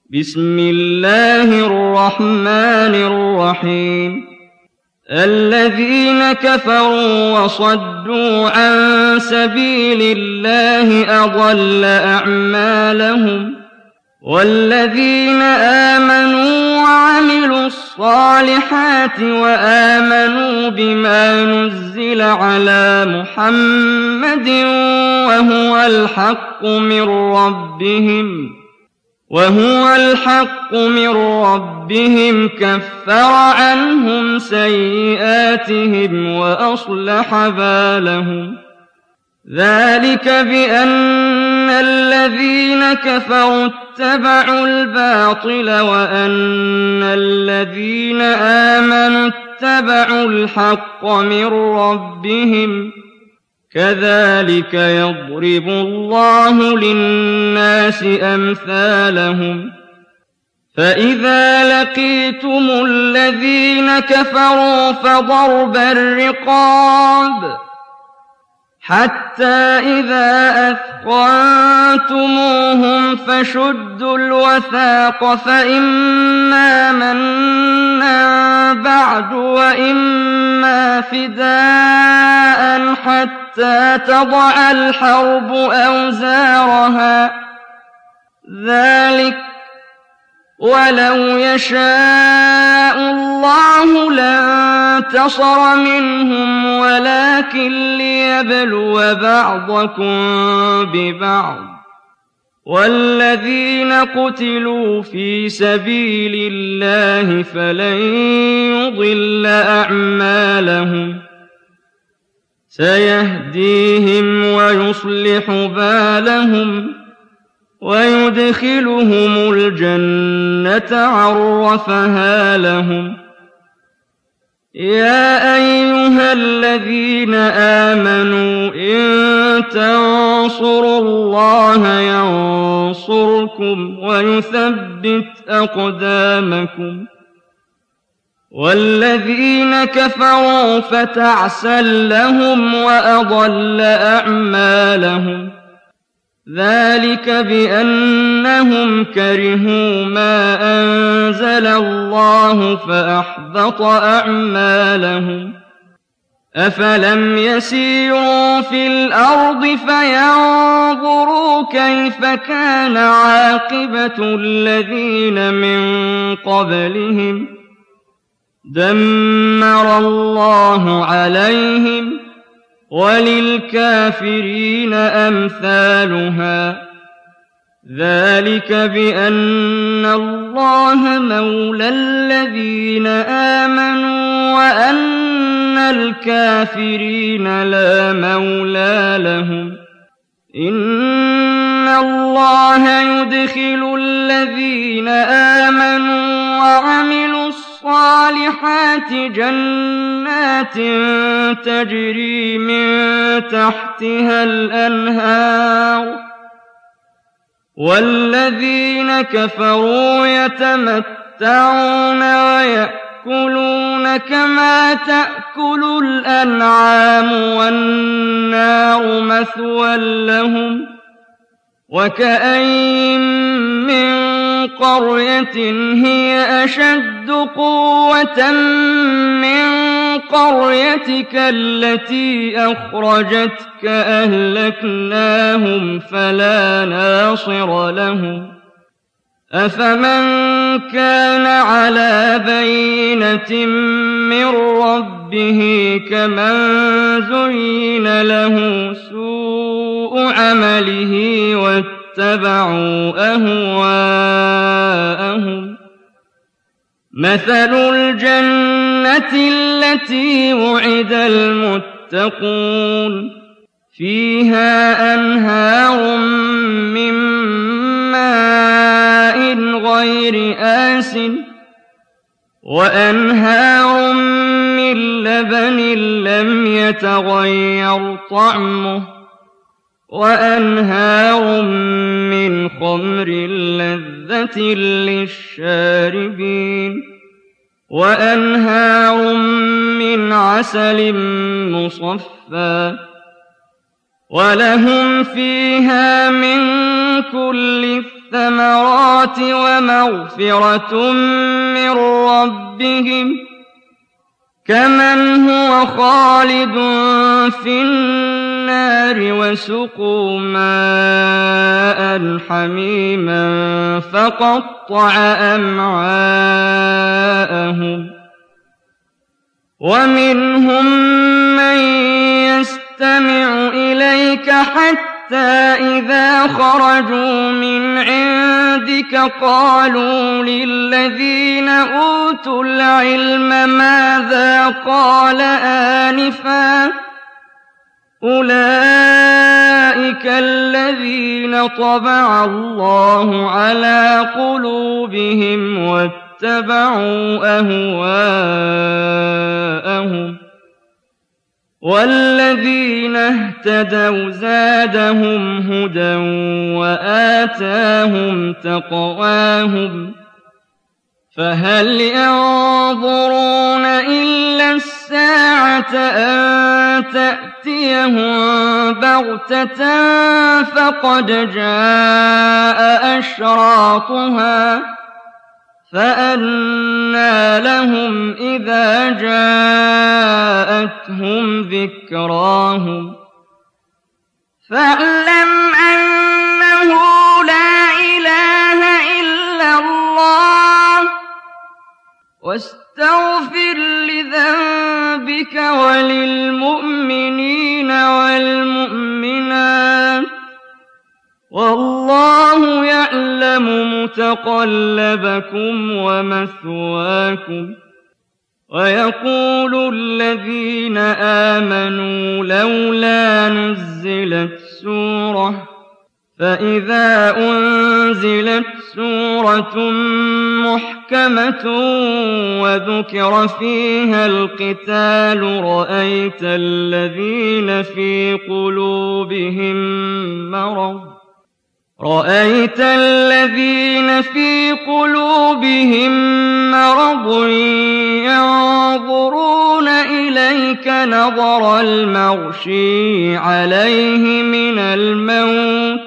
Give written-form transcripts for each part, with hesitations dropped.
بسم الله الرحمن الرحيم الذين كفروا وصدوا عن سبيل الله أضل أعمالهم والذين آمنوا وعملوا الصالحات وآمنوا بما نزل على محمد وهو الحق من ربهم كفر عنهم سيئاتهم وأصلح بالهم ذلك بأن الذين كفروا اتبعوا الباطل وأن الذين آمنوا اتبعوا الحق من ربهم كذلك يضرب الله للناس أمثالهم فإذا لقيتم الذين كفروا فضرب الرقاب حتى إذا أثخنتموهم فشدوا الوثاق فإما منا بعد وإما فداء حتى تضع الحرب أوزارها ذلك ولو يشاء الله لانتصر منهم ولكن ليبلو بعضكم ببعض والذين قتلوا في سبيل الله فلن يضل أعمالهم سيهديهم ويصلح بالهم ويدخلهم الجنة عرفها لهم يا أيها الذين آمنوا إن تنصروا الله ينصركم ويثبت أقدامكم والذين كفروا فتعسا لهم وأضل أعمالهم ذلك بأنهم كرهوا ما أنزل الله فأحبط أعمالهم أفلم يسيروا في الأرض فينظروا كيف كان عاقبة الذين من قبلهم دمر الله عليهم وللكافرين أمثالها ذلك بأن الله مولى الذين آمنوا وأن الكافرين لا مولى لهم إن الله يدخل الذين آمنوا وعملوا الصالحات جنات تجري من تحتها الأنهار والذين كفروا يتمتعون ويأكلون كما تأكل الأنعام والنار مثوى لهم وكأين من قرية هي أشد قوة من قريتك التي أخرجتك أهلكناهم فلا ناصر لهم أفمن كان على بينة من ربه كمن زين له سوء عمله واتبعوا أهواءهم مثل الجنة التي وعد المتقون فيها أنهار من ماء غير آسٍ وأنهار من لبن لم يتغير طعمه وأنهار من خمر لذة للشاربين وأنهار من عسل مصفى ولهم فيها من كل الثمرات ومغفرة من ربهم كمن هو خالد في النار وسقوا ماء حميما فقطع أمعاءهم ومنهم من يستمع إليك حتى إذا خرجوا من عندك قالوا للذين أوتوا العلم ماذا قال آنفا أولئك الذين طبع الله على قلوبهم واتبعوا أهواءهم والذين اهتدوا زادهم هدى وآتاهم تقواهم فهل ينظرون إلا الساعة أن تأتيهم بغتة فقد جاء أشراطها فأنى لهم إذا جاءتهم ذكراهم فاعلم أنه لا إله إلا الله واستغفر لذنبك وللمؤمنين والمؤمنات والله يعلم متقلبكم ومثواكم ويقول الذين آمنوا لولا نزلت سورة فإذا أنزلت سورة محكمة وذكر فيها القتال رأيت الذين في قلوبهم مرض ينظرون إليك نظر المغشي عليه من الموت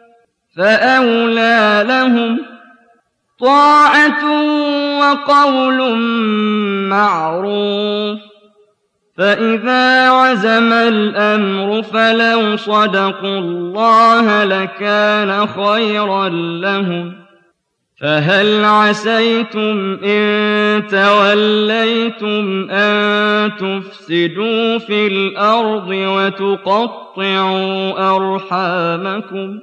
فأولى لهم طاعة وقول معروف فإذا عزم الأمر فلو صدقوا الله لكان خيرا لهم فهل عسيتم إن توليتم أن تفسدوا في الأرض وتقطعوا أرحامكم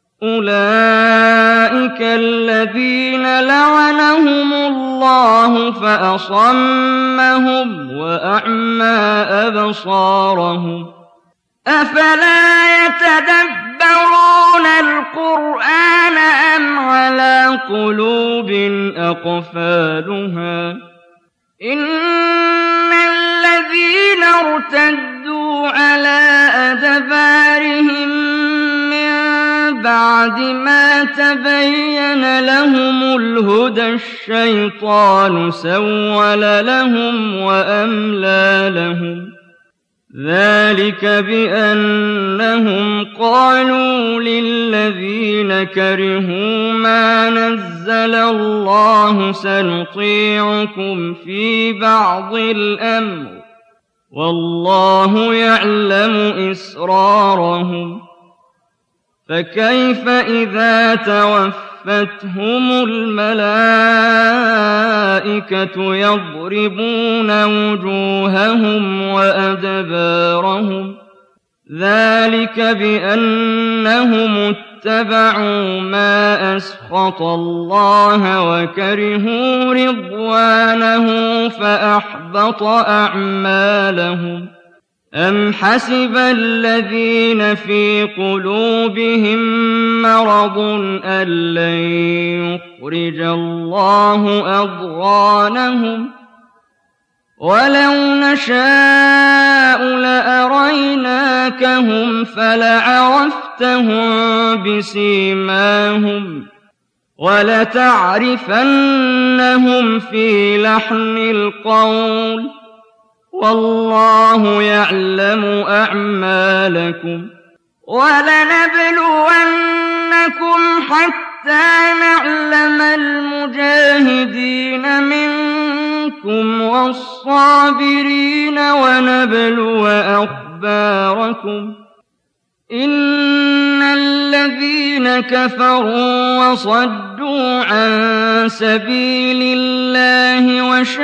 أولئك الذين لعنهم الله فأصمهم وأعمى أبصارهم أفلا يتدبرون القرآن أم على قلوب أقفالها إن الذين ارتدوا على أدبارهم بعد ما تبين لهم الهدى الشيطان سول لهم وأملى لهم ذلك بأنهم قالوا للذين كرهوا ما نزل الله سنطيعكم في بعض الأمر والله يعلم إسرارهم فكيف إذا توفتهم الملائكة يضربون وجوههم وأدبارهم ذلك بأنهم اتبعوا ما أسخط الله وكرهوا رضوانه فأحبط أعمالهم أم حسب الذين في قلوبهم مرض أن لن يخرج الله أضغانهم ولو نشاء لأريناكهم فلعرفتهم بسيماهم ولتعرفنهم في لحن القول والله يعلم أعمالكم ولنبلونكم حتى حَتَّىٰ نَعْلَمَ الْمُجَاهِدِينَ مِنكُمْ وَالصَّابِرِينَ وَنَبْلُوَ أَخْبَارَكُمْ ۚ إِنَّ الَّذِينَ كَفَرُوا وَصَدُّوا عَن سَبِيلِ اللَّهِ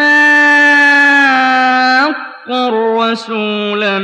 وَشَاقُّوا الرَّسُولَ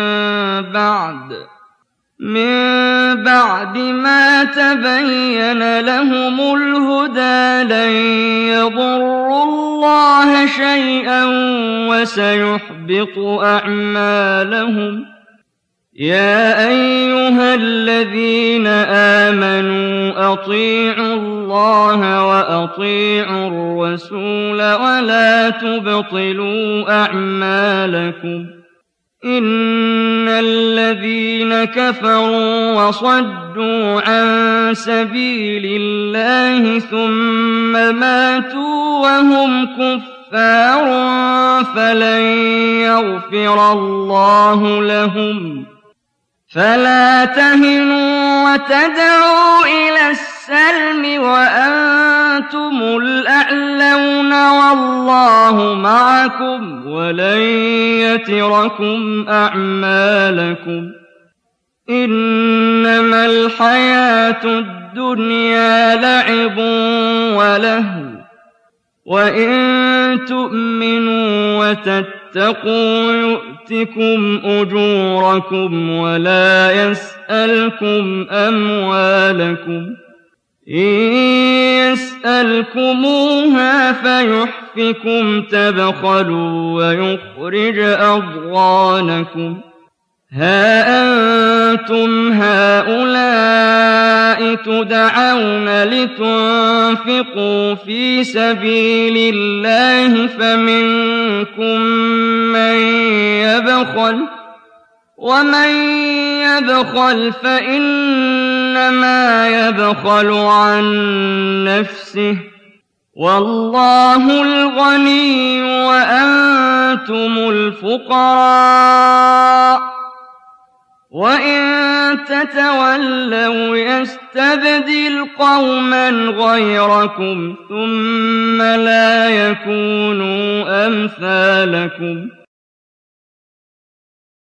من بعد ما تبين لهم الهدى لن يضروا الله شيئا وسيحبط أعمالهم. يا أيها الذين آمنوا أطيعوا الله وأطيعوا الرسول ولا تبطلوا أعمالكم. إن الذين كفروا وصدوا عن سبيل الله ثم ماتوا وهم كفار فلن يغفر الله لهم. فلا تهنوا وتدعوا إلى السلم وأنتم الأعلون والله معكم ولن يتركم أعمالكم. إنما الحياة الدنيا لعب ولهو وإن تؤمنوا وتتقوا يؤتكم أجوركم ولا يسألكم أموالكم. إن يسألكموها فيحفكم تبخلوا ويخرج أضغانكم. ها أنتم هؤلاء تدعون لتنفقوا في سبيل الله فمنكم من يبخل ومن يبخل فإنما يبخل عن نفسه والله الغني وأنتم الفقراء. وإن تتولوا يستبدل قوما غيركم ثم لا يكونوا أمثالكم.